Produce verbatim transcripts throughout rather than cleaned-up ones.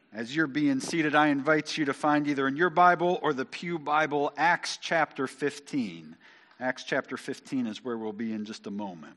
As you're being seated, I invite you to find either in your Bible or the Pew Bible, Acts chapter fifteen. Acts chapter fifteen is where we'll be in just a moment.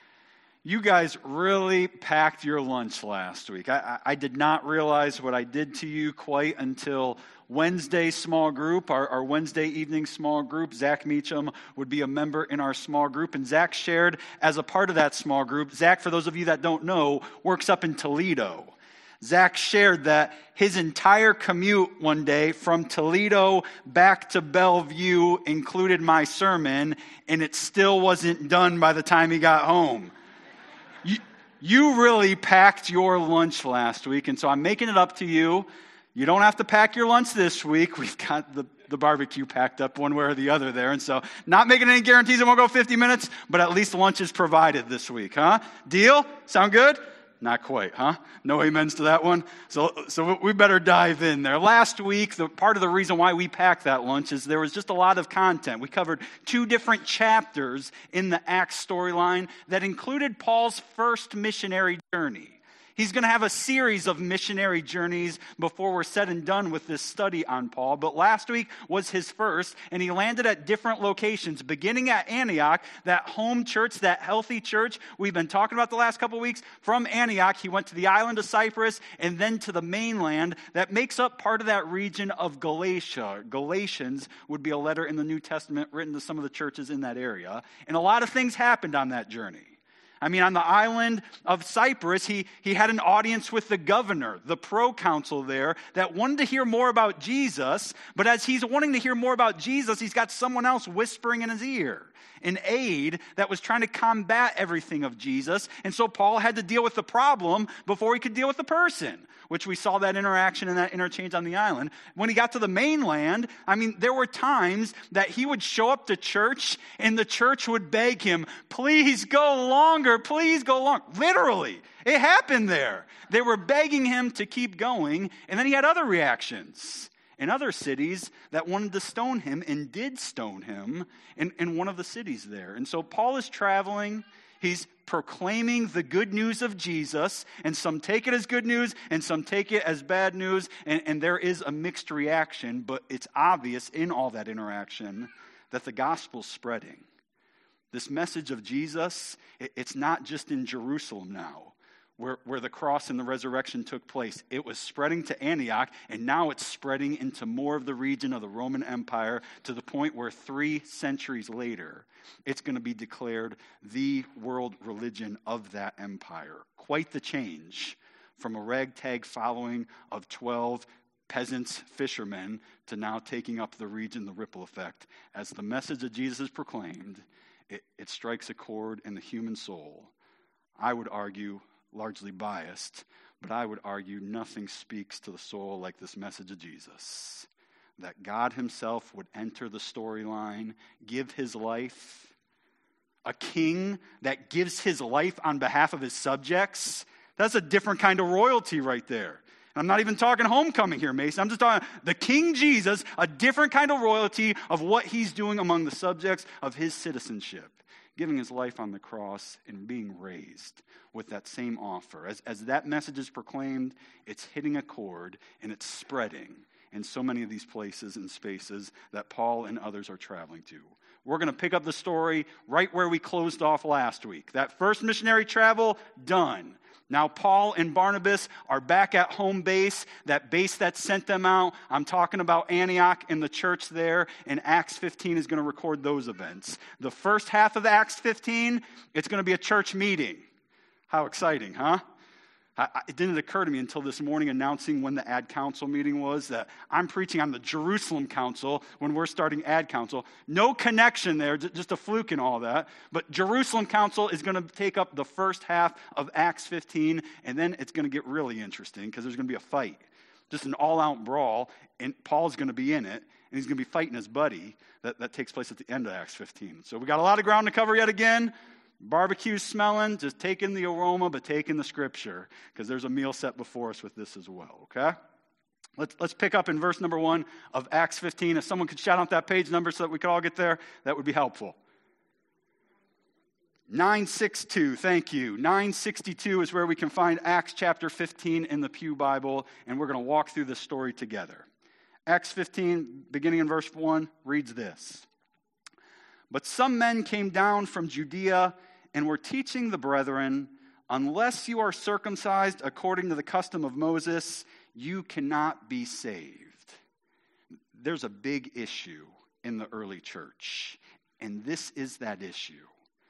You guys really packed your lunch last week. I, I, I did not realize what I did to you quite until Wednesday small group, our, our Wednesday evening small group. Zach Meacham would be a member in our small group, and Zach shared as a part of that small group. Zach, for those of you that don't know, works up in Toledo. Zach shared that his entire commute one day from Toledo back to Bellevue included my sermon, and it still wasn't done by the time he got home. You, you really packed your lunch last week, and so I'm making it up to you. You don't have to pack your lunch this week. We've got the, the barbecue packed up one way or the other there, and so not making any guarantees it won't go fifty minutes, but at least lunch is provided this week, huh? Deal? Sound good? Not quite, huh? No amens to that one? So so we better dive in there. Last week, the part of the reason why we packed that lunch is there was just a lot of content. We covered two different chapters in the Acts storyline that included Paul's first missionary journey. He's going to have a series of missionary journeys before we're said and done with this study on Paul. But last week was his first, and he landed at different locations, beginning at Antioch, that home church, that healthy church we've been talking about the last couple of weeks. From Antioch, he went to the island of Cyprus and then to the mainland that makes up part of that region of Galatia. Galatians would be a letter in the New Testament written to some of the churches in that area. And a lot of things happened on that journey. I mean, on the island of Cyprus, he, he had an audience with the governor, the proconsul there, that wanted to hear more about Jesus. But as he's wanting to hear more about Jesus, he's got someone else whispering in his ear, an aide that was trying to combat everything of Jesus. And so Paul had to deal with the problem before he could deal with the person, which we saw that interaction and that interchange on the island. When he got to the mainland, I mean, there were times that he would show up to church and the church would beg him, please go longer, please go longer. Literally, it happened there. They were begging him to keep going, and then he had other reactions in other cities that wanted to stone him and did stone him in, in one of the cities there. And so Paul is traveling. He's proclaiming the good news of Jesus, and some take it as good news, and some take it as bad news, and, and there is a mixed reaction, but it's obvious in all that interaction that the gospel's spreading. This message of Jesus, it, it's not just in Jerusalem now, where, where the cross and the resurrection took place. It was spreading to Antioch, and now it's spreading into more of the region of the Roman Empire to the point where three centuries later, it's going to be declared the world religion of that empire. Quite the change from a ragtag following of twelve peasants, fishermen, to now taking up the region, the ripple effect. As the message of Jesus is proclaimed, it, it strikes a chord in the human soul. I would argue, largely biased, but I would argue nothing speaks to the soul like this message of Jesus. That God himself would enter the storyline, give his life. A king that gives his life on behalf of his subjects. That's a different kind of royalty right there. And I'm not even talking homecoming here, Mason. I'm just talking the King Jesus, a different kind of royalty of what he's doing among the subjects of his citizenship. Giving his life on the cross and being raised with that same offer. As, as that message is proclaimed, it's hitting a chord and it's spreading in so many of these places and spaces that Paul and others are traveling to. We're going to pick up the story right where we closed off last week. That first missionary travel, done. Now Paul and Barnabas are back at home base, that base that sent them out. I'm talking about Antioch and the church there, and Acts fifteen is going to record those events. The first half of Acts fifteen, it's going to be a church meeting. How exciting, huh? I, it didn't occur to me until this morning announcing when the Ad Council meeting was that I'm preaching on the Jerusalem Council when we're starting Ad Council. No connection there, just a fluke and all that. But Jerusalem Council is going to take up the first half of Acts fifteen, and then it's going to get really interesting because there's going to be a fight. Just an all-out brawl, and Paul's going to be in it, and he's going to be fighting his buddy. That, that takes place at the end of Acts fifteen. So we got a lot of ground to cover yet again. Barbecue smelling, just taking the aroma, but taking the scripture, because there's a meal set before us with this as well, okay? Let's, let's pick up in verse number one of Acts fifteen. If someone could shout out that page number so that we could all get there, that would be helpful. nine sixty-two, thank you. nine sixty-two is where we can find Acts chapter fifteen in the Pew Bible, and we're going to walk through this story together. Acts fifteen, beginning in verse one, reads this. But some men came down from Judea and were teaching the brethren, unless you are circumcised according to the custom of Moses, you cannot be saved. There's a big issue in the early church, and this is that issue.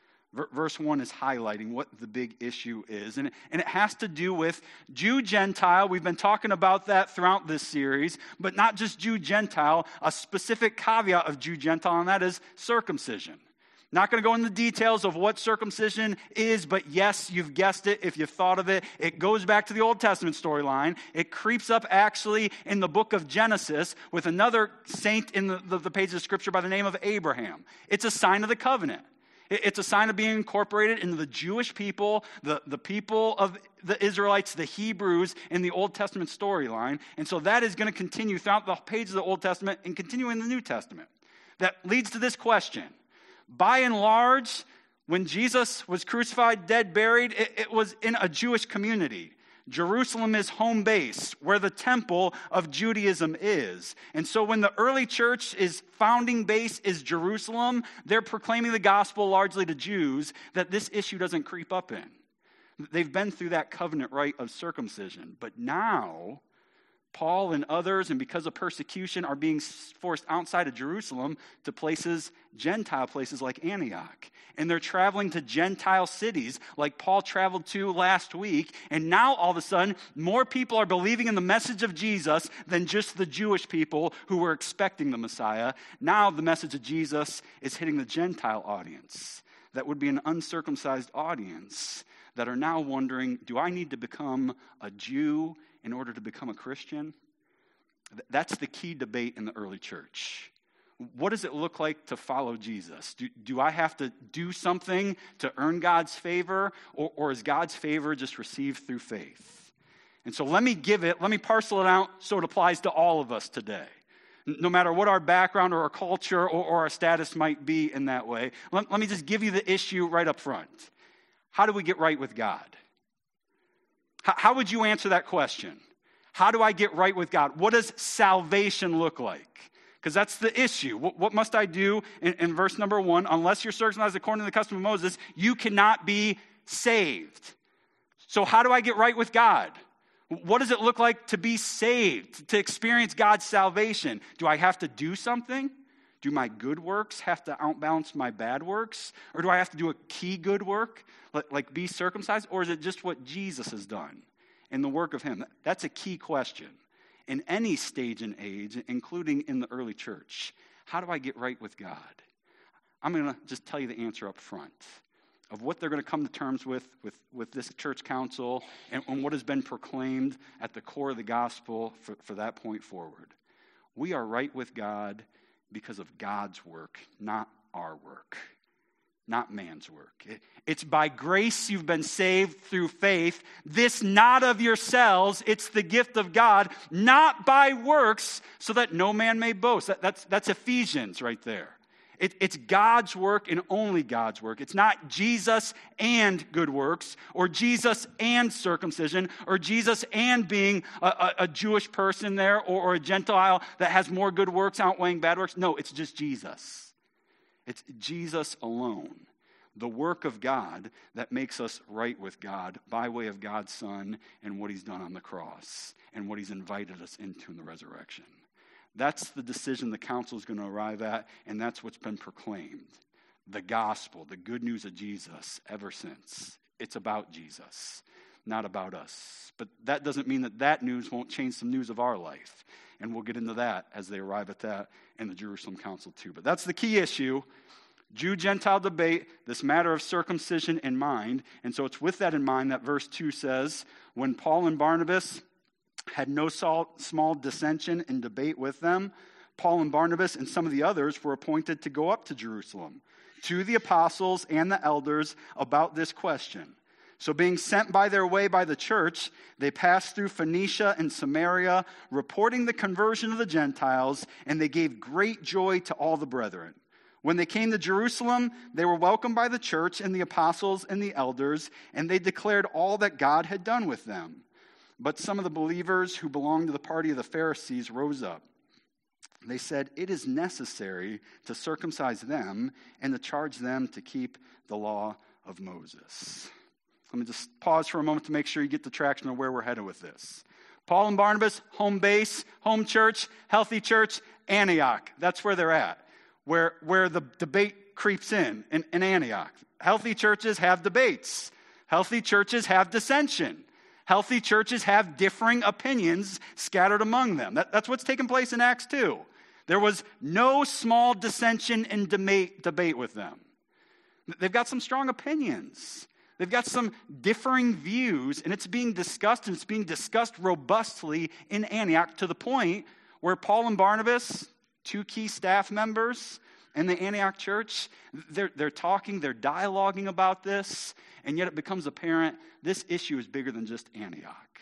Verse one is highlighting what the big issue is, and, and it has to do with Jew-Gentile. We've been talking about that throughout this series, but not just Jew-Gentile, a specific caveat of Jew-Gentile, and that is circumcision. Not going to go into the details of what circumcision is, but yes, you've guessed it if you've thought of it. It goes back to the Old Testament storyline. It creeps up actually in the book of Genesis with another saint in the, the, the pages of Scripture by the name of Abraham. It's a sign of the covenant. It's a sign of being incorporated into the Jewish people, the, the people of the Israelites, the Hebrews in the Old Testament storyline. And so that is going to continue throughout the pages of the Old Testament and continue in the New Testament. That leads to this question. By and large, when Jesus was crucified, dead, buried, it, it was in a Jewish community. Jerusalem is home base, where the temple of Judaism is. And so when the early church is founding base is Jerusalem, they're proclaiming the gospel largely to Jews that this issue doesn't creep up in. They've been through that covenant rite of circumcision. But now, Paul and others, and because of persecution, are being forced outside of Jerusalem to places, Gentile places like Antioch. And they're traveling to Gentile cities like Paul traveled to last week. And now all of a sudden, more people are believing in the message of Jesus than just the Jewish people who were expecting the Messiah. Now the message of Jesus is hitting the Gentile audience. That would be an uncircumcised audience that are now wondering, do I need to become a Jew in order to become a Christian? That's the key debate in the early church. What does it look like to follow Jesus? Do, do I have to do something to earn God's favor, or, or is God's favor just received through faith? And so let me give it, let me parcel it out so it applies to all of us today. No matter what our background or our culture or, or our status might be in that way, let, let me just give you the issue right up front. How do we get right with God? How, how would you answer that question? How do I get right with God? What does salvation look like? Because that's the issue. What, what must I do in, in verse number one? Unless you're circumcised according to the custom of Moses, you cannot be saved. So how do I get right with God? What does it look like to be saved, to experience God's salvation? Do I have to do something? Do my good works have to outbalance my bad works? Or do I have to do a key good work, like, like be circumcised? Or is it just what Jesus has done in the work of him? That's a key question. In any stage and age, including in the early church, how do I get right with God? I'm going to just tell you the answer up front of what they're going to come to terms with with, with this church council and, and what has been proclaimed at the core of the gospel for, for that point forward. We are right with God because of God's work, not our work, not man's work. It, it's by grace you've been saved through faith. This not of yourselves, it's the gift of God, not by works, so that no man may boast. That, that's, that's Ephesians right there. It, it's God's work and only God's work. It's not Jesus and good works, or Jesus and circumcision, or Jesus and being a, a, a Jewish person there, or, or a Gentile that has more good works outweighing bad works. No, it's just Jesus. It's Jesus alone, the work of God that makes us right with God by way of God's Son and what he's done on the cross and what he's invited us into in the resurrection. That's the decision the council is going to arrive at, and that's what's been proclaimed. The gospel, the good news of Jesus ever since. It's about Jesus, not about us. But that doesn't mean that that news won't change some news of our life. And we'll get into that as they arrive at that in the Jerusalem Council too. But that's the key issue. Jew-Gentile debate, this matter of circumcision in mind. And so it's with that in mind that verse two says, when Paul and Barnabas had no small dissension and debate with them, Paul and Barnabas and some of the others were appointed to go up to Jerusalem to the apostles and the elders about this question. So being sent by their way by the church, they passed through Phoenicia and Samaria, reporting the conversion of the Gentiles, and they gave great joy to all the brethren. When they came to Jerusalem, they were welcomed by the church and the apostles and the elders, and they declared all that God had done with them. But some of the believers who belonged to the party of the Pharisees rose up. They said, "It is necessary to circumcise them and to charge them to keep the law of Moses." Let me just pause for a moment to make sure you get the traction of where we're headed with this. Paul and Barnabas, home base, home church, healthy church, Antioch. That's where they're at. Where, where the debate creeps in, in, in Antioch. Healthy churches have debates. Healthy churches have dissension. Healthy churches have differing opinions scattered among them. That, that's what's taking place in Acts two. There was no small dissension and debate, debate with them. They've got some strong opinions. They've got some differing views, and it's being discussed, and it's being discussed robustly in Antioch to the point where Paul and Barnabas, two key staff members in the Antioch church, they're, they're talking, they're dialoguing about this, and yet it becomes apparent this issue is bigger than just Antioch.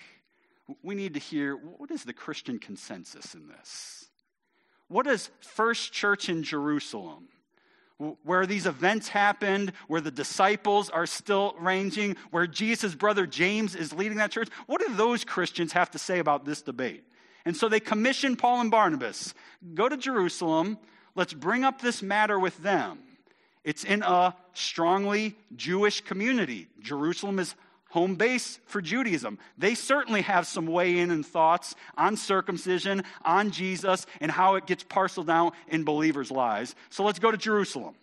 We need to hear, what is the Christian consensus in this? What is First Church in Jerusalem, where these events happened, where the disciples are still ranging, where Jesus' brother James is leading that church? What do those Christians have to say about this debate? And so they commissioned Paul and Barnabas, go to Jerusalem, let's bring up this matter with them. It's in a strongly Jewish community. Jerusalem is home base for Judaism. They certainly have some weigh-in and thoughts on circumcision, on Jesus, and how it gets parceled out in believers' lives. So let's go to Jerusalem.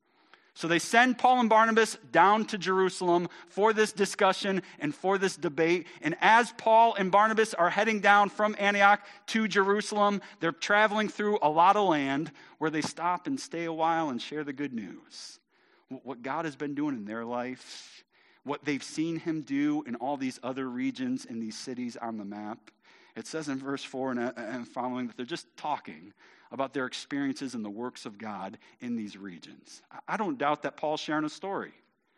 So they send Paul and Barnabas down to Jerusalem for this discussion and for this debate. And as Paul and Barnabas are heading down from Antioch to Jerusalem, they're traveling through a lot of land where they stop and stay a while and share the good news. What God has been doing in their life, what they've seen him do in all these other regions and these cities on the map. It says in verse four and, and following that they're just talking about their experiences and the works of God in these regions. I don't doubt that Paul's sharing a story.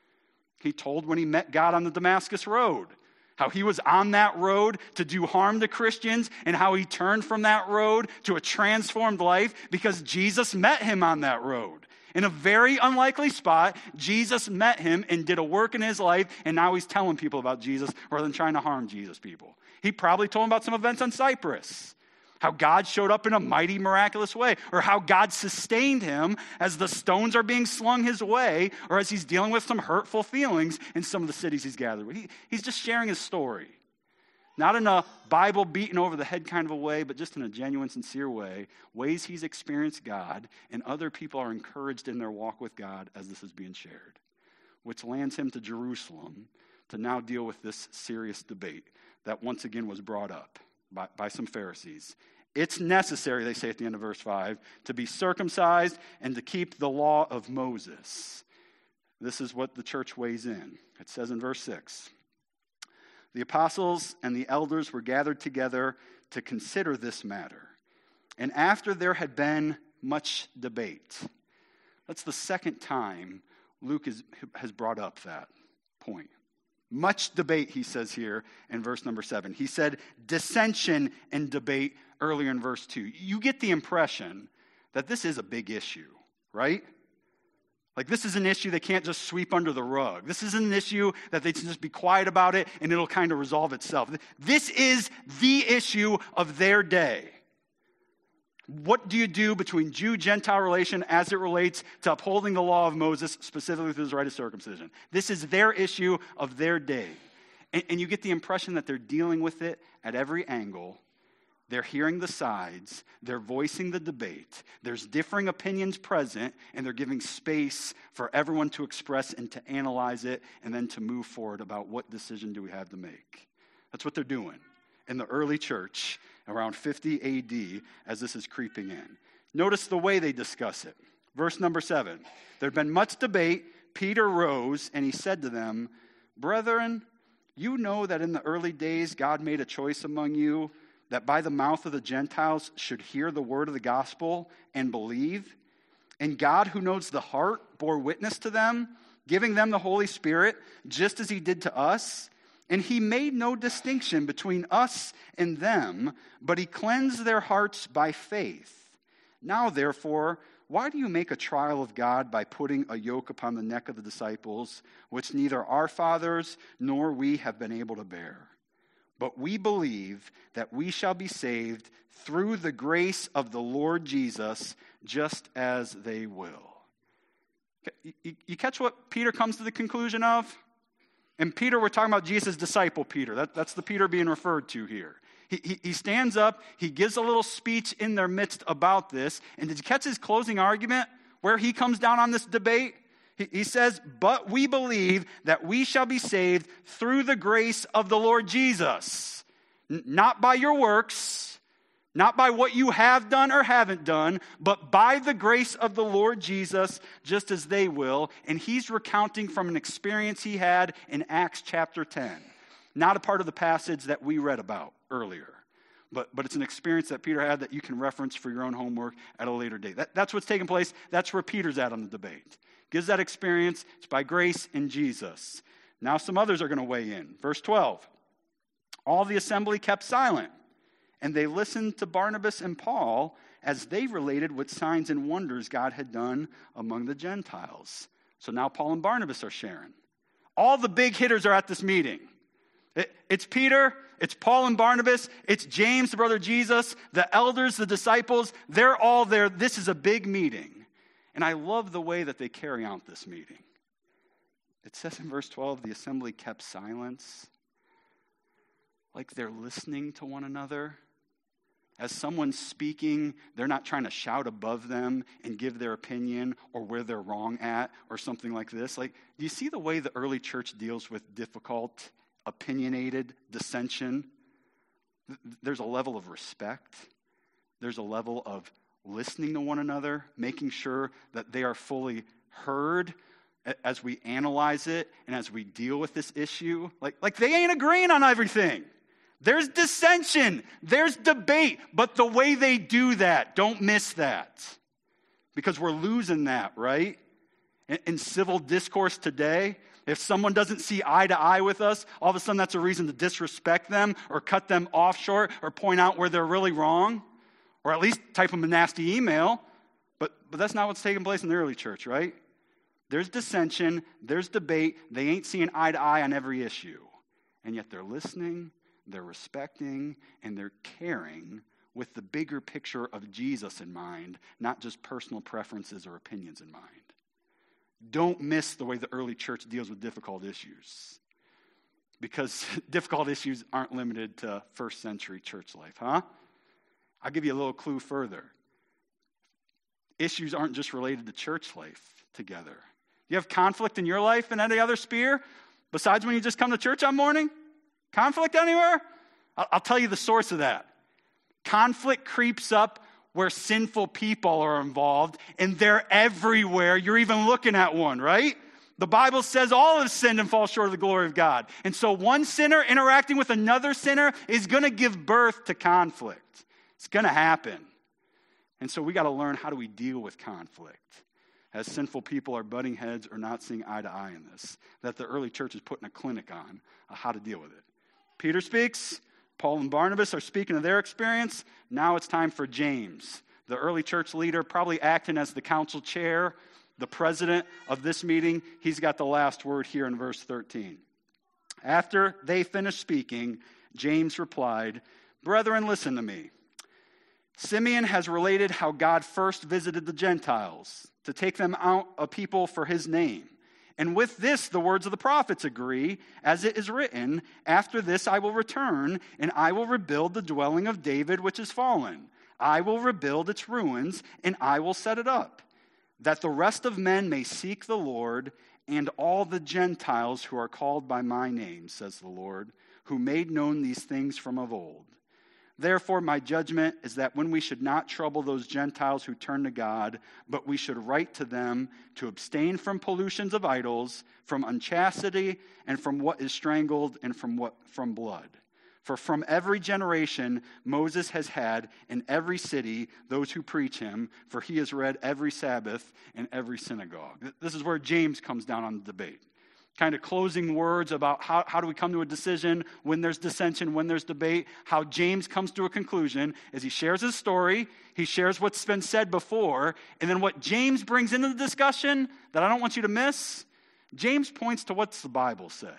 He told when he met God on the Damascus Road, how he was on that road to do harm to Christians and how he turned from that road to a transformed life because Jesus met him on that road. In a very unlikely spot, Jesus met him and did a work in his life, and now he's telling people about Jesus rather than trying to harm Jesus people. He probably told them about some events on Cyprus, how God showed up in a mighty, miraculous way, or how God sustained him as the stones are being slung his way, or as he's dealing with some hurtful feelings in some of the cities he's gathered with. He, he's just sharing his story. Not in a Bible beaten over the head kind of a way, but just in a genuine, sincere way, ways he's experienced God, and other people are encouraged in their walk with God as this is being shared, which lands him to Jerusalem to now deal with this serious debate that once again was brought up by, by some Pharisees. It's necessary, they say at the end of verse five, to be circumcised and to keep the law of Moses. This is what the church weighs in. It says in verse six, the apostles and the elders were gathered together to consider this matter. And after there had been much debate. That's the second time Luke is, has brought up that point. Much debate, he says here in verse number seven. He said dissension and debate earlier in verse two. You get the impression that this is a big issue, right? Like this is an issue they can't just sweep under the rug. This is an issue that they can just be quiet about it and it'll kind of resolve itself. This is the issue of their day. What do you do between Jew-Gentile relation as it relates to upholding the law of Moses, specifically through the rite of circumcision? This is their issue of their day. And, and you get the impression that they're dealing with it at every angle. They're hearing the sides. They're voicing the debate. There's differing opinions present, and they're giving space for everyone to express and to analyze it, and then to move forward about what decision do we have to make. That's what they're doing in the early church around fifty A D as this is creeping in. Notice the way they discuss it. Verse number seven. There had been much debate. Peter rose, and he said to them, "Brethren, you know that in the early days God made a choice among you that by the mouth of the Gentiles should hear the word of the gospel and believe. And God, who knows the heart, bore witness to them, giving them the Holy Spirit, just as he did to us. And he made no distinction between us and them, but he cleansed their hearts by faith. Now, therefore, why do you make a trial of God by putting a yoke upon the neck of the disciples, which neither our fathers nor we have been able to bear? But we believe that we shall be saved through the grace of the Lord Jesus, just as they will. You, you catch what Peter comes to the conclusion of? And Peter, we're talking about Jesus' disciple Peter. That, that's the Peter being referred to here. He, he, he stands up, he gives a little speech in their midst about this. And did you catch his closing argument where he comes down on this debate? He, he says, but we believe that we shall be saved through the grace of the Lord Jesus. N- not by your works, not by what you have done or haven't done, but by the grace of the Lord Jesus, just as they will. And he's recounting from an experience he had in Acts chapter ten. Not a part of the passage that we read about earlier. But, but it's an experience that Peter had that you can reference for your own homework at a later date. That, that's what's taking place. That's where Peter's at on the debate. Gives that experience. It's by grace in Jesus. Now some others are going to weigh in. Verse twelve. All the assembly kept silent, and they listened to Barnabas and Paul as they related what signs and wonders God had done among the Gentiles. So now Paul and Barnabas are sharing. All the big hitters are at this meeting. It, it's Peter, it's Paul and Barnabas, it's James, the brother of Jesus, the elders, the disciples. They're all there. This is a big meeting. And I love the way that they carry out this meeting. It says in verse twelve, the assembly kept silence. Like they're listening to one another. As someone's speaking, they're not trying to shout above them and give their opinion or where they're wrong at or something like this. Like, do you see the way the early church deals with difficult, opinionated dissension? There's a level of respect. There's a level of listening to one another, making sure that they are fully heard as we analyze it and as we deal with this issue. Like, like they ain't agreeing on everything. There's dissension. There's debate. But the way they do that, don't miss that. Because we're losing that, right? In, in civil discourse today, if someone doesn't see eye to eye with us, all of a sudden that's a reason to disrespect them or cut them off short or point out where they're really wrong. Or at least type them a nasty email. But, but that's not what's taking place in the early church, right? There's dissension. There's debate. They ain't seeing eye to eye on every issue. And yet they're listening. They're respecting, and they're caring with the bigger picture of Jesus in mind, not just personal preferences or opinions in mind. Don't miss the way the early church deals with difficult issues. Because difficult issues aren't limited to first century church life, huh? I'll give you a little clue further. Issues aren't just related to church life together. You have conflict in your life in any other sphere besides when you just come to church on morning? Conflict anywhere? I'll tell you the source of that. Conflict creeps up where sinful people are involved, and they're everywhere. You're even looking at one, right? The Bible says all have sinned and fall short of the glory of God. And so one sinner interacting with another sinner is going to give birth to conflict. It's going to happen. And so we got to learn, how do we deal with conflict? As sinful people are butting heads or not seeing eye to eye in this, that the early church is putting a clinic on uh, how to deal with it. Peter speaks. Paul and Barnabas are speaking of their experience. Now it's time for James, the early church leader, probably acting as the council chair, the president of this meeting. He's got the last word here in verse thirteen. After they finished speaking, James replied, "Brethren, listen to me. Simeon has related how God first visited the Gentiles to take them out a people for his name. And with this, the words of the prophets agree, as it is written, after this I will return, and I will rebuild the dwelling of David which is fallen. I will rebuild its ruins, and I will set it up, that the rest of men may seek the Lord, and all the Gentiles who are called by my name, says the Lord, who made known these things from of old. Therefore, my judgment is that when we should not trouble those Gentiles who turn to God, but we should write to them to abstain from pollutions of idols, from unchastity, and from what is strangled, and from what from blood. For from every generation Moses has had in every city those who preach him, for he has read every Sabbath in every synagogue." This is where James comes down on the debate. kind of closing words about how, how do we come to a decision when there's dissension, when there's debate, how James comes to a conclusion is he shares his story, he shares what's been said before, and then what James brings into the discussion that I don't want you to miss, James points to what's the Bible say.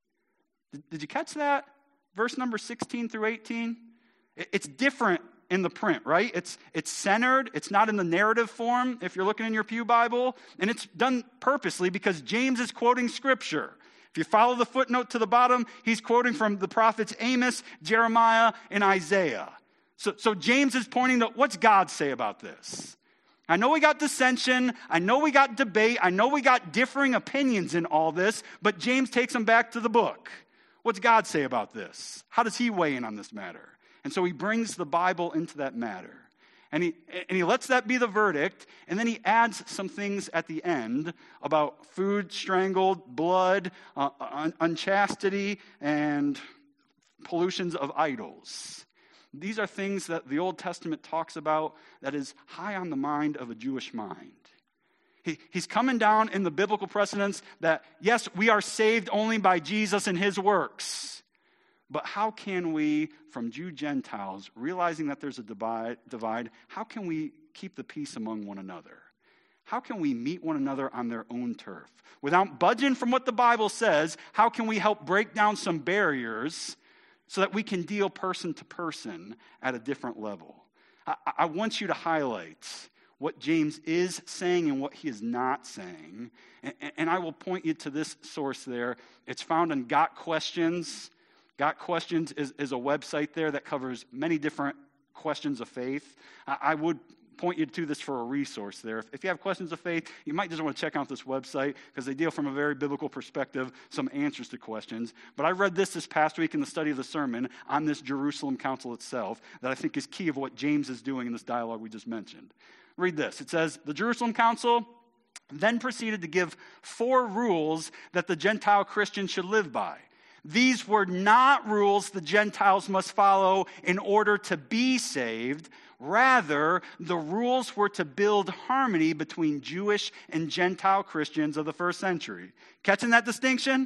Did, did you catch that? Verse number sixteen through eighteen. It, it's different in the print, right? It's it's centered. It's not in the narrative form if you're looking in your pew Bible. And it's done purposely because James is quoting Scripture. If you follow the footnote to the bottom, he's quoting from the prophets Amos, Jeremiah, and Isaiah. So, so James is pointing to what's God say about this? I know we got dissension. I know we got debate. I know we got differing opinions in all this, but James takes them back to the book. What's God say about this? How does he weigh in on this matter? And so he brings the Bible into that matter. And he, and he lets that be the verdict, and then he adds some things at the end about food strangled, blood, uh, un- unchastity, and pollutions of idols. These are things that the Old Testament talks about that is high on the mind of a Jewish mind. He, he's coming down in the biblical precedents that, yes, we are saved only by Jesus and his works. But how can we, from Jew Gentiles, realizing that there's a divide, divide, how can we keep the peace among one another? How can we meet one another on their own turf? Without budging from what the Bible says, how can we help break down some barriers so that we can deal person to person at a different level? I, I want you to highlight what James is saying and what he is not saying. And, and I will point you to this source there. It's found in Got Questions. Got Questions is, is a website there that covers many different questions of faith. I, I would point you to this for a resource there. If, if you have questions of faith, you might just want to check out this website because they deal from a very biblical perspective, some answers to questions. But I read this this past week in the study of the sermon on this Jerusalem Council itself that I think is key of what James is doing in this dialogue we just mentioned. Read this. It says, the Jerusalem Council then proceeded to give four rules that the Gentile Christians should live by. These were not rules the Gentiles must follow in order to be saved. Rather, the rules were to build harmony between Jewish and Gentile Christians of the first century. Catching that distinction?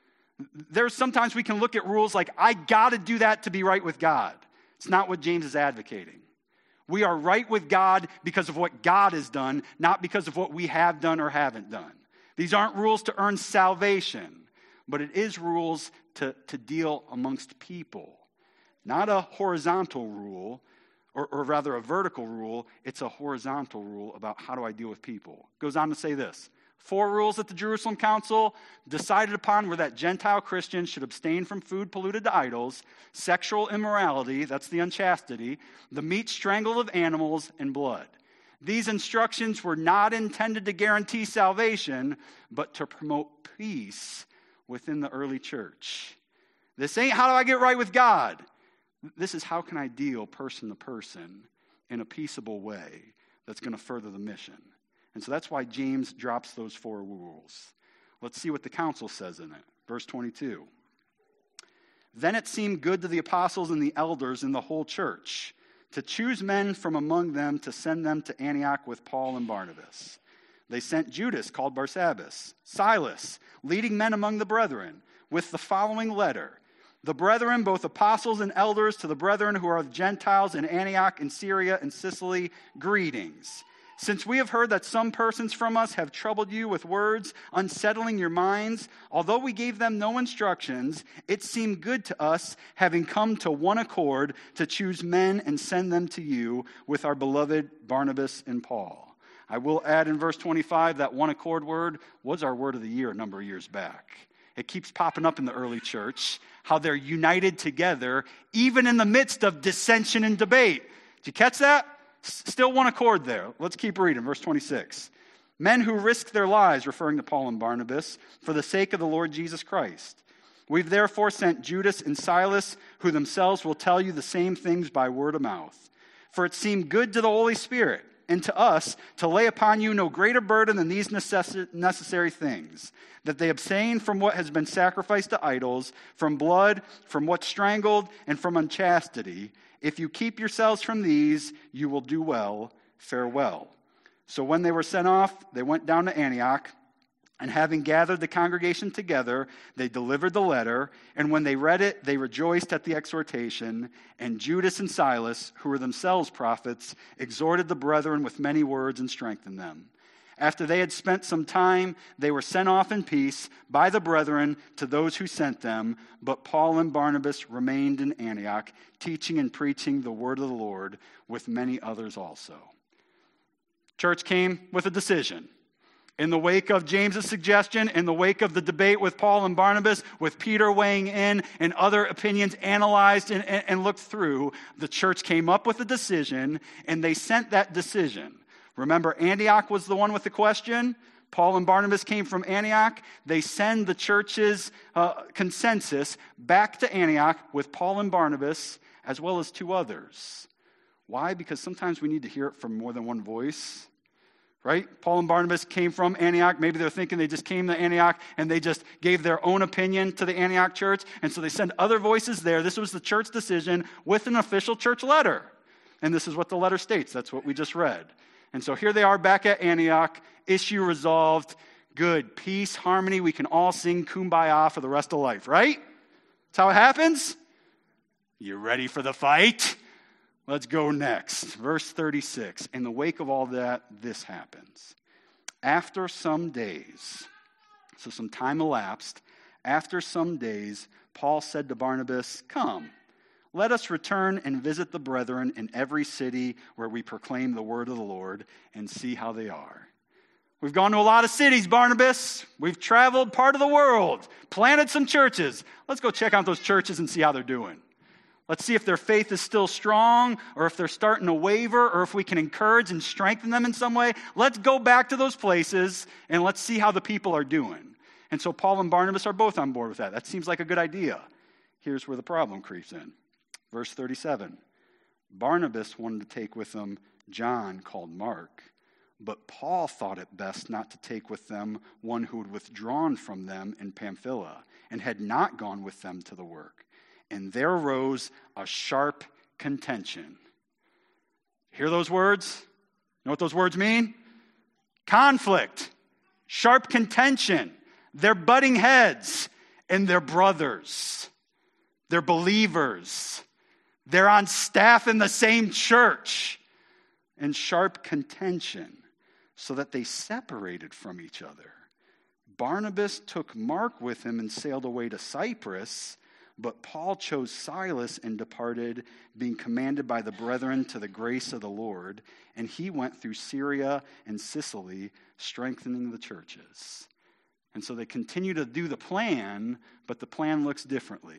There's sometimes we can look at rules like, I got to do that to be right with God. It's not what James is advocating. We are right with God because of what God has done, not because of what we have done or haven't done. These aren't rules to earn salvation, but it is rules to, to deal amongst people. Not a horizontal rule, or, or rather a vertical rule. It's a horizontal rule about how do I deal with people. It goes on to say this. Four rules that the Jerusalem Council decided upon were that Gentile Christians should abstain from food polluted to idols, sexual immorality, that's the unchastity, the meat strangled of animals, and blood. These instructions were not intended to guarantee salvation, but to promote peace within the early church. This ain't how do I get right with God. This is how can I deal person to person in a peaceable way that's going to further the mission. And so that's why James drops those four rules. Let's see what the council says in it. Verse twenty-two. Then it seemed good to the apostles and the elders in the whole church to choose men from among them to send them to Antioch with Paul and Barnabas. They sent Judas, called Barsabbas, Silas, leading men among the brethren, with the following letter. The brethren, both apostles and elders, to the brethren who are Gentiles in Antioch and Syria and Sicily, greetings. Since we have heard that some persons from us have troubled you with words, unsettling your minds, although we gave them no instructions, it seemed good to us, having come to one accord, to choose men and send them to you with our beloved Barnabas and Paul. I will add in verse twenty-five that one accord word was our word of the year a number of years back. It keeps popping up in the early church, how they're united together, even in the midst of dissension and debate. Did you catch that? Still one accord there. Let's keep reading. Verse twenty-six. Men who risked their lives, referring to Paul and Barnabas, for the sake of the Lord Jesus Christ. We've therefore sent Judas and Silas, who themselves will tell you the same things by word of mouth. For it seemed good to the Holy Spirit and to us to lay upon you no greater burden than these necess- necessary things, that they abstain from what has been sacrificed to idols, from blood, from what's strangled, and from unchastity. If you keep yourselves from these, you will do well. Farewell. So when they were sent off, they went down to Antioch. And having gathered the congregation together, they delivered the letter, and when they read it, they rejoiced at the exhortation. And Judas and Silas, who were themselves prophets, exhorted the brethren with many words and strengthened them. After they had spent some time, they were sent off in peace by the brethren to those who sent them. But Paul and Barnabas remained in Antioch, teaching and preaching the word of the Lord with many others also. Church came with a decision. In the wake of James's suggestion, in the wake of the debate with Paul and Barnabas, with Peter weighing in and other opinions analyzed and, and, and looked through, the church came up with a decision, and they sent that decision. Remember, Antioch was the one with the question. Paul and Barnabas came from Antioch. They send the church's uh, consensus back to Antioch with Paul and Barnabas, as well as two others. Why? Because sometimes we need to hear it from more than one voice. Right? Paul and Barnabas came from Antioch. Maybe they're thinking they just came to Antioch and they just gave their own opinion to the Antioch church. And so they send other voices there. This was the church decision with an official church letter. And this is what the letter states. That's what we just read. And so here they are back at Antioch. Issue resolved. Good. Peace, harmony. We can all sing Kumbaya for the rest of life, right? That's how it happens. You ready for the fight? Let's go next. Verse thirty-six. In the wake of all that, this happens. After some days, so some time elapsed, after some days, Paul said to Barnabas, "Come, let us return and visit the brethren in every city where we proclaim the word of the Lord and see how they are." We've gone to a lot of cities, Barnabas. We've traveled part of the world, planted some churches. Let's go check out those churches and see how they're doing. Let's see if their faith is still strong, or if they're starting to waver, or if we can encourage and strengthen them in some way. Let's go back to those places, and let's see how the people are doing. And so Paul and Barnabas are both on board with that. That seems like a good idea. Here's where the problem creeps in. Verse thirty-seven. Barnabas wanted to take with them John, called Mark, but Paul thought it best not to take with them one who had withdrawn from them in Pamphylia and had not gone with them to the work. And there arose a sharp contention. Hear those words? You know what those words mean? Conflict, sharp contention. They're butting heads, and they're brothers. They're believers. They're on staff in the same church. And sharp contention, so that they separated from each other. Barnabas took Mark with him and sailed away to Cyprus, but Paul chose Silas and departed, being commanded by the brethren to the grace of the Lord. And he went through Syria and Sicily, strengthening the churches. And so they continue to do the plan, but the plan looks differently.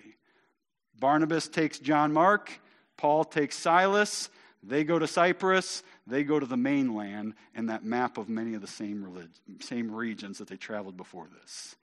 Barnabas takes John Mark. Paul takes Silas. They go to Cyprus. They go to the mainland in that map of many of the same relig- same regions that they traveled before this.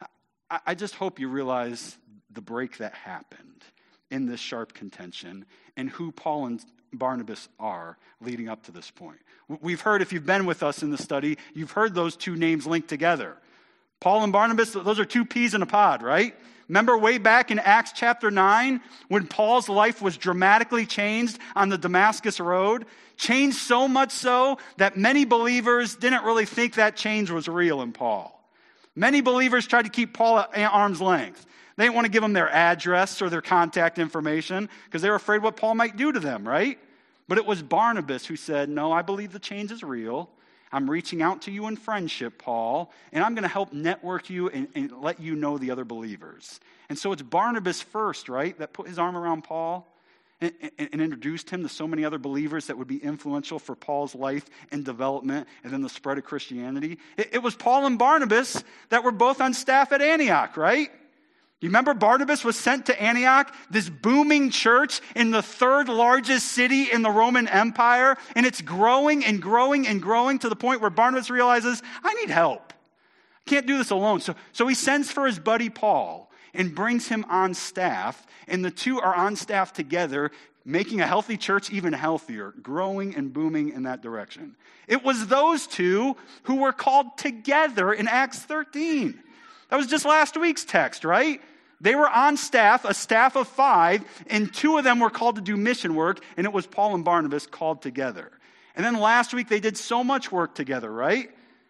I, I just hope you realize the break that happened in this sharp contention and who Paul and Barnabas are leading up to this point. We've heard, if you've been with us in the study, you've heard those two names linked together. Paul and Barnabas, those are two peas in a pod, right? Remember way back in Acts chapter nine when Paul's life was dramatically changed on the Damascus road? Changed so much so that many believers didn't really think that change was real in Paul. Many believers tried to keep Paul at arm's length. They didn't want to give him their address or their contact information because they were afraid what Paul might do to them, right? But it was Barnabas who said, "No, I believe the change is real. I'm reaching out to you in friendship, Paul, and I'm going to help network you and, and let you know the other believers." And so it's Barnabas first, right, that put his arm around Paul and, and, and introduced him to so many other believers that would be influential for Paul's life and development and then the spread of Christianity. It, it was Paul and Barnabas that were both on staff at Antioch, right? You remember Barnabas was sent to Antioch, this booming church in the third largest city in the Roman Empire, and it's growing and growing and growing to the point where Barnabas realizes, I need help. I can't do this alone. So, so he sends for his buddy Paul and brings him on staff, and the two are on staff together, making a healthy church even healthier, growing and booming in that direction. It was those two who were called together in Acts thirteen. That was just last week's text, right? They were on staff, a staff of five, and two of them were called to do mission work, and it was Paul and Barnabas called together. And then last week they did so much work together, right?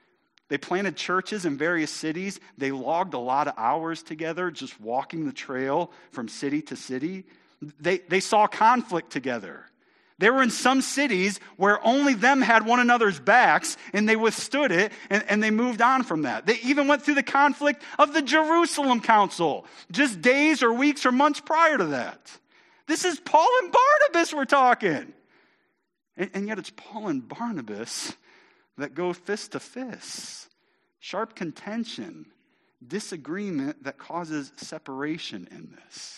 They planted churches in various cities. They logged a lot of hours together just walking the trail from city to city. They, they saw conflict together. They were in some cities where only them had one another's backs, and they withstood it, and, and they moved on from that. They even went through the conflict of the Jerusalem Council, just days or weeks or months prior to that. This is Paul and Barnabas we're talking. And, and yet it's Paul and Barnabas that go fist to fist. Sharp contention, disagreement that causes separation in this.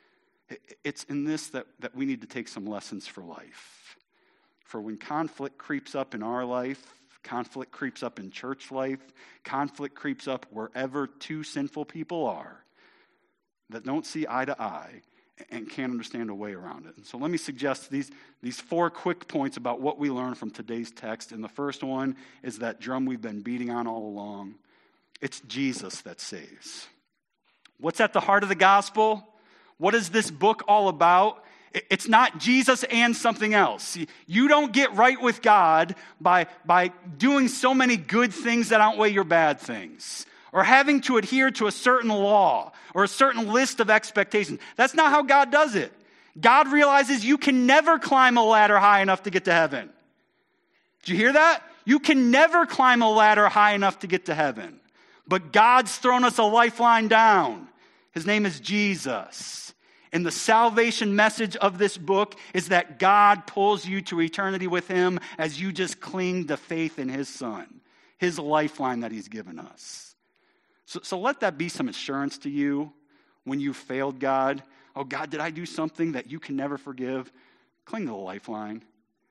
It's in this that, that we need to take some lessons for life. For when conflict creeps up in our life, conflict creeps up in church life, conflict creeps up wherever two sinful people are that don't see eye to eye and can't understand a way around it. And so let me suggest these, these four quick points about what we learn from today's text. And the first one is that drum we've been beating on all along. It's Jesus that saves. What's at the heart of the gospel? What is this book all about? It's not Jesus and something else. You don't get right with God by, by doing so many good things that outweigh your bad things, or having to adhere to a certain law or a certain list of expectations. That's not how God does it. God realizes you can never climb a ladder high enough to get to heaven. Did you hear that? You can never climb a ladder high enough to get to heaven. But God's thrown us a lifeline down. His name is Jesus. And the salvation message of this book is that God pulls you to eternity with him as you just cling to faith in his Son, his lifeline that he's given us. So, so let that be some assurance to you when you failed God. Oh, God, did I do something that you can never forgive? Cling to the lifeline.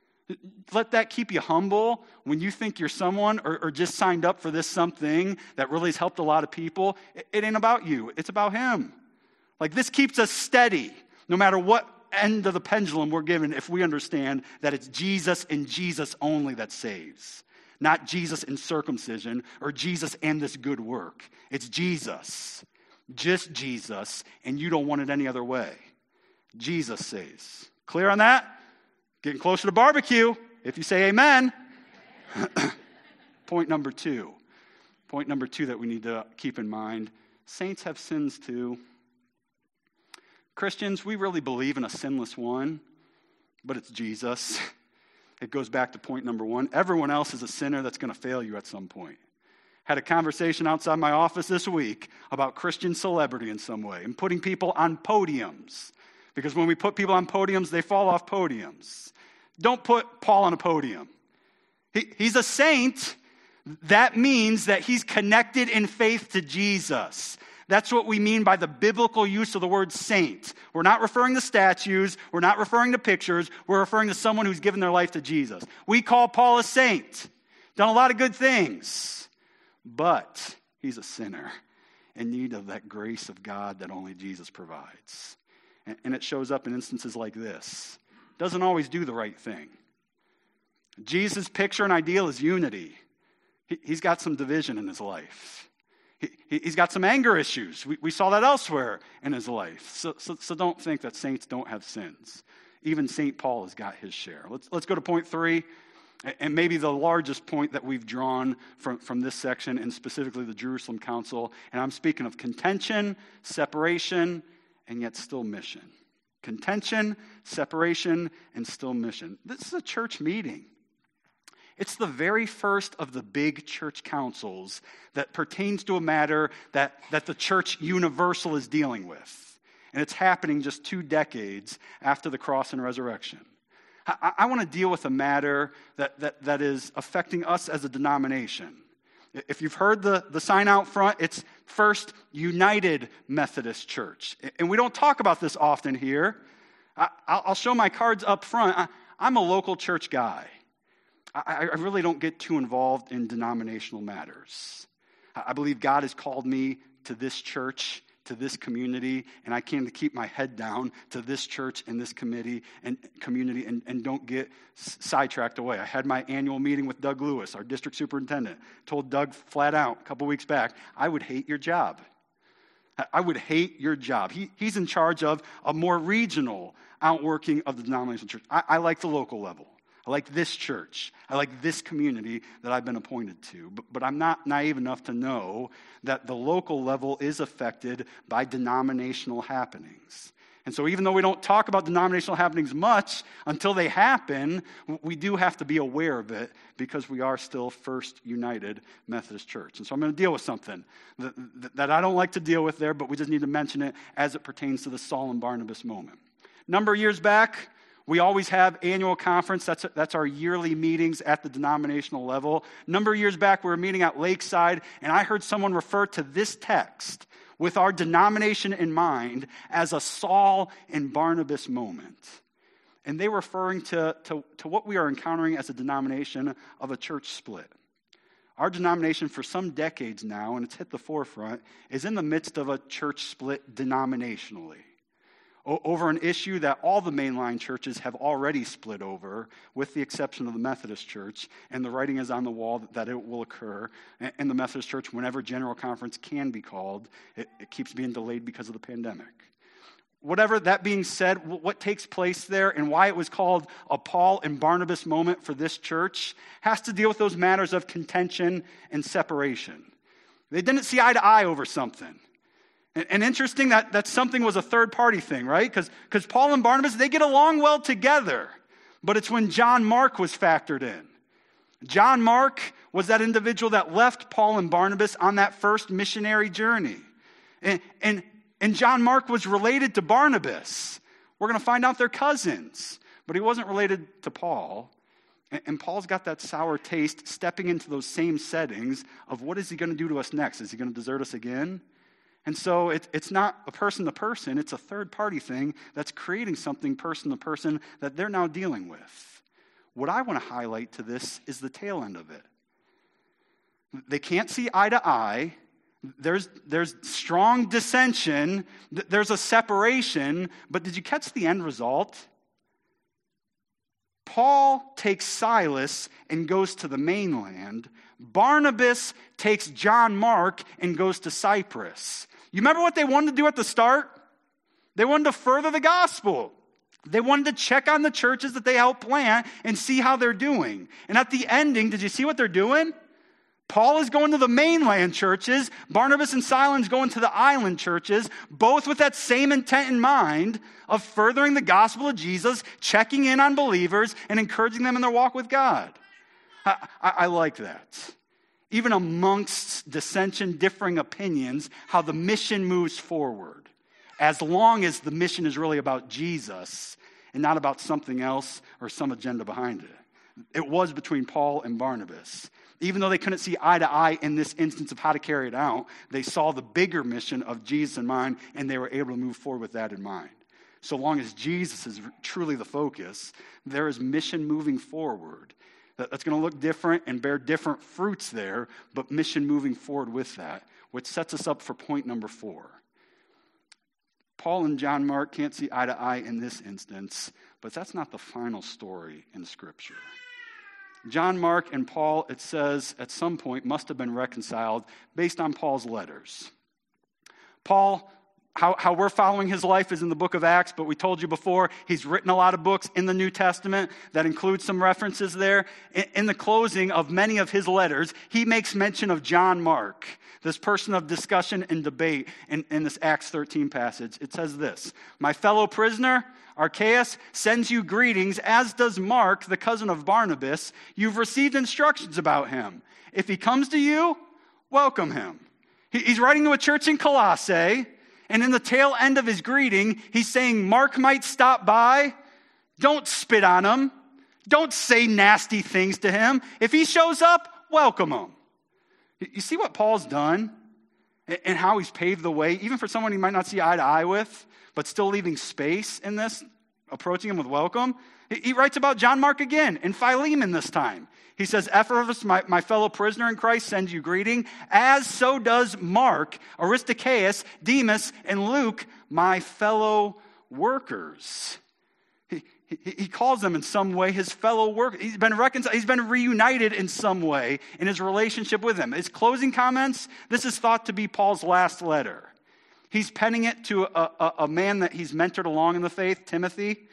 Let that keep you humble when you think you're someone or, or just signed up for this something that really has helped a lot of people. It, it ain't about you. It's about him. Like, this keeps us steady no matter what end of the pendulum we're given if we understand that it's Jesus and Jesus only that saves. Not Jesus and circumcision or Jesus and this good work. It's Jesus. Just Jesus, and you don't want it any other way. Jesus saves. Clear on that? Getting closer to barbecue, if you say amen. Point number two. Point number two that we need to keep in mind. Saints have sins too. Christians, we really believe in a sinless one, but it's Jesus. It goes back to point number one. Everyone else is a sinner that's going to fail you at some point. Had a conversation outside my office this week about Christian celebrity in some way and putting people on podiums. Because when we put people on podiums, they fall off podiums. Don't put Paul on a podium. He, he's a saint. That means that he's connected in faith to Jesus. That's what we mean by the biblical use of the word saint. We're not referring to statues. We're not referring to pictures. We're referring to someone who's given their life to Jesus. We call Paul a saint. Done a lot of good things. But he's a sinner in need of that grace of God that only Jesus provides. And, and it shows up in instances like this. Doesn't always do the right thing. Jesus' picture and ideal is unity. He, he's got some division in his life. He, he's got some anger issues. We, we saw that elsewhere in his life. So, so, so don't think that saints don't have sins. Even Saint Paul has got his share. Let's, let's go to point three, and maybe the largest point that we've drawn from, from this section, and specifically the Jerusalem Council. And I'm speaking of contention, separation, and yet still mission. Contention, separation, and still mission. This is a church meeting. It's the very first of the big church councils that pertains to a matter that, that the church universal is dealing with. And it's happening just two decades after the cross and resurrection. I, I want to deal with a matter that, that, that is affecting us as a denomination. If you've heard the, the sign out front, it's First United Methodist Church. And we don't talk about this often here. I, I'll show my cards up front. I, I'm a local church guy. I, I really don't get too involved in denominational matters. I believe God has called me to this church, to this community, and I came to keep my head down to this church and this committee and community and, and don't get s- sidetracked away. I had my annual meeting with Doug Lewis, our district superintendent. Told Doug flat out a couple weeks back, I would hate your job. I would hate your job. He, he's in charge of a more regional outworking of the denominational church. I, I like the local level. I like this church. I like this community that I've been appointed to. But, but I'm not naive enough to know that the local level is affected by denominational happenings. And so even though we don't talk about denominational happenings much, until they happen, we do have to be aware of it because we are still First United Methodist Church. And so I'm going to deal with something that, that I don't like to deal with there, but we just need to mention it as it pertains to the Saul and Barnabas moment. A number of years back, we always have annual conference. That's, that's our yearly meetings at the denominational level. A number of years back, we were meeting at Lakeside, and I heard someone refer to this text with our denomination in mind as a Saul and Barnabas moment. And they were referring to, to, to what we are encountering as a denomination of a church split. Our denomination for some decades now, and it's hit the forefront, is in the midst of a church split denominationally over an issue that all the mainline churches have already split over, with the exception of the Methodist Church, and the writing is on the wall that it will occur. And the Methodist Church, whenever General Conference can be called, it, it keeps being delayed because of the pandemic. Whatever, that being said, what takes place there and why it was called a Paul and Barnabas moment for this church has to deal with those matters of contention and separation. They didn't see eye to eye over something. And interesting that, that something was a third-party thing, right? Because because Paul and Barnabas, they get along well together. But it's when John Mark was factored in. John Mark was that individual that left Paul and Barnabas on that first missionary journey. And, and, and John Mark was related to Barnabas. We're going to find out they're cousins. But he wasn't related to Paul. And, and Paul's got that sour taste stepping into those same settings of what is he going to do to us next? Is he going to desert us again? And so it, it's not a person-to-person, it's a third-party thing that's creating something person-to-person that they're now dealing with. What I want to highlight to this is the tail end of it. They can't see eye to eye. There's, there's strong dissension. There's a separation. But did you catch the end result? Paul takes Silas and goes to the mainland. Barnabas takes John Mark and goes to Cyprus. You remember what they wanted to do at the start? They wanted to further the gospel. They wanted to check on the churches that they helped plant and see how they're doing. And at the ending, did you see what they're doing? Paul is going to the mainland churches. Barnabas and Silas going to the island churches, both with that same intent in mind of furthering the gospel of Jesus, checking in on believers, and encouraging them in their walk with God. I, I, I like that. Even amongst dissension, differing opinions, how the mission moves forward. As long as the mission is really about Jesus and not about something else or some agenda behind it. It was between Paul and Barnabas. Even though they couldn't see eye to eye in this instance of how to carry it out, they saw the bigger mission of Jesus in mind, and they were able to move forward with that in mind. So long as Jesus is truly the focus, there is mission moving forward. That's going to look different and bear different fruits there, but mission moving forward with that, which sets us up for point number four. Paul and John Mark can't see eye to eye in this instance, but that's not the final story in Scripture. John Mark and Paul, it says, at some point must have been reconciled based on Paul's letters. Paul, how, how we're following his life is in the book of Acts, but we told you before, he's written a lot of books in the New Testament that include some references there. In, in the closing of many of his letters, he makes mention of John Mark, this person of discussion and debate in, in this Acts thirteen passage. It says this, "My fellow prisoner, Archaeus, sends you greetings, as does Mark, the cousin of Barnabas. You've received instructions about him. If he comes to you, welcome him." He, he's writing to a church in Colossae, and in the tail end of his greeting, he's saying Mark might stop by. Don't spit on him. Don't say nasty things to him. If he shows up, welcome him. You see what Paul's done and how he's paved the way, even for someone he might not see eye to eye with, but still leaving space in this, approaching him with welcome? He writes about John Mark again, in Philemon this time. He says, "Epaphras, my, my fellow prisoner in Christ, sends you greeting, as so does Mark, Aristarchus, Demas, and Luke, my fellow workers." He, he, he calls them in some way his fellow workers. He's been reconciled, he's been reunited in some way in his relationship with them. His closing comments, this is thought to be Paul's last letter. He's penning it to a, a, a man that he's mentored along in the faith, Timothy.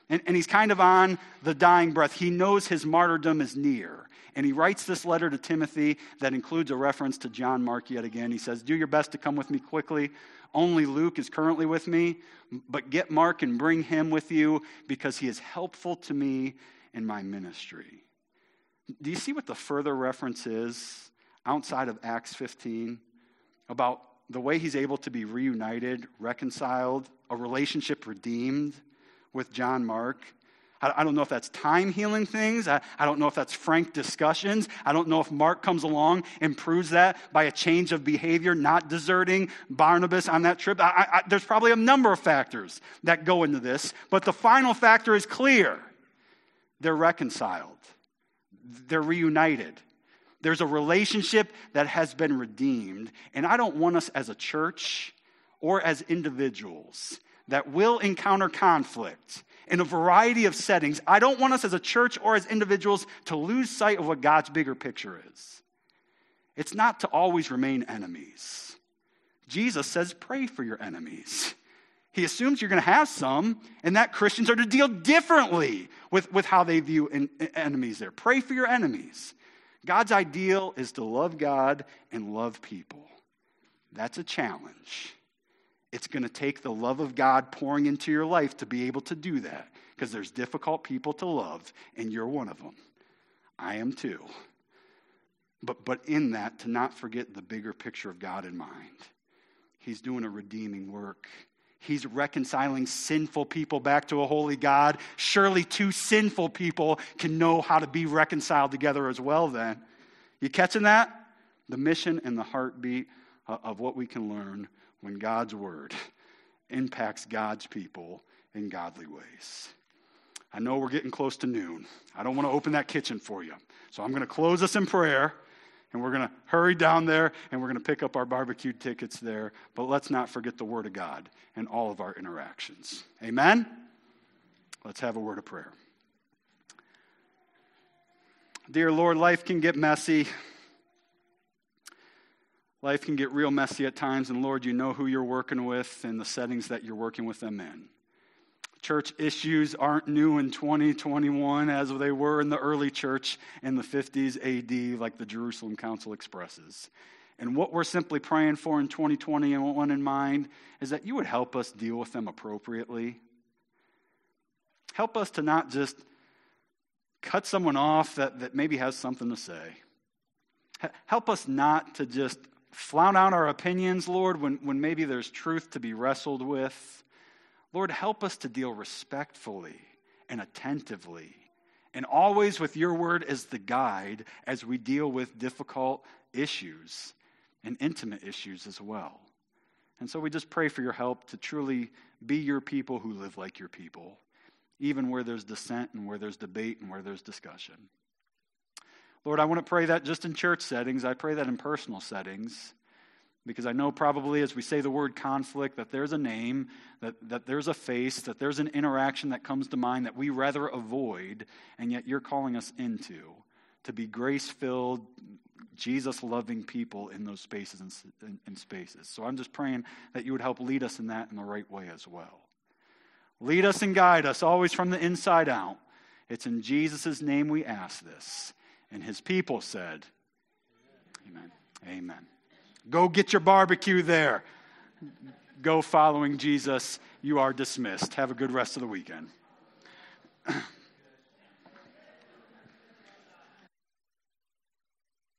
And, and he's kind of on the dying breath. He knows his martyrdom is near. And he writes this letter to Timothy that includes a reference to John Mark yet again. He says, do your best to come with me quickly. Only Luke is currently with me, but get Mark and bring him with you because he is helpful to me in my ministry. Do you see what the further reference is outside of Acts fifteen about the way he's able to be reunited, reconciled, a relationship redeemed with John Mark? I don't know if that's time healing things. I, I don't know if that's frank discussions. I don't know if Mark comes along and proves that by a change of behavior, not deserting Barnabas on that trip. I, I, there's probably a number of factors that go into this, but the final factor is clear. They're reconciled. They're reunited. There's a relationship that has been redeemed, and I don't want us as a church or as individuals that will encounter conflict in a variety of settings. I don't want us as a church or as individuals to lose sight of what God's bigger picture is. It's not to always remain enemies. Jesus says, pray for your enemies. He assumes you're going to have some, and that Christians are to deal differently with, with how they view en- enemies there. Pray for your enemies. God's ideal is to love God and love people. That's a challenge. It's going to take the love of God pouring into your life to be able to do that, because there's difficult people to love, and you're one of them. I am too. But, but in that, to not forget the bigger picture of God in mind. He's doing a redeeming work. He's reconciling sinful people back to a holy God. Surely two sinful people can know how to be reconciled together as well then. You catching that? The mission and the heartbeat of what we can learn when God's word impacts God's people in godly ways. I know we're getting close to noon. I don't want to open that kitchen for you. So I'm going to close us in prayer, and we're going to hurry down there, and we're going to pick up our barbecue tickets there. But let's not forget the word of God in all of our interactions. Amen? Let's have a word of prayer. Dear Lord, life can get messy. Life can get real messy at times, and Lord, you know who you're working with and the settings that you're working with them in. Church issues aren't new in twenty twenty-one as they were in the early church in the fifties A D, like the Jerusalem Council expresses. And what we're simply praying for in twenty twenty-one in mind is that you would help us deal with them appropriately. Help us to not just cut someone off that, that maybe has something to say. Help us not to just flout out our opinions, Lord, when, when maybe there's truth to be wrestled with. Lord, help us to deal respectfully and attentively, and always with your word as the guide as we deal with difficult issues and intimate issues as well. And so we just pray for your help to truly be your people who live like your people, even where there's dissent and where there's debate and where there's discussion. Lord, I want to pray that just in church settings. I pray that in personal settings, because I know probably as we say the word conflict that there's a name, that, that there's a face, that there's an interaction that comes to mind that we rather avoid, and yet you're calling us into, to be grace-filled, Jesus-loving people in those spaces and, and, and spaces. So I'm just praying that you would help lead us in that in the right way as well. Lead us and guide us always from the inside out. It's in Jesus' name we ask this. And his people said, amen. Amen. Go get your barbecue there. Go following Jesus. You are dismissed. Have a good rest of the weekend.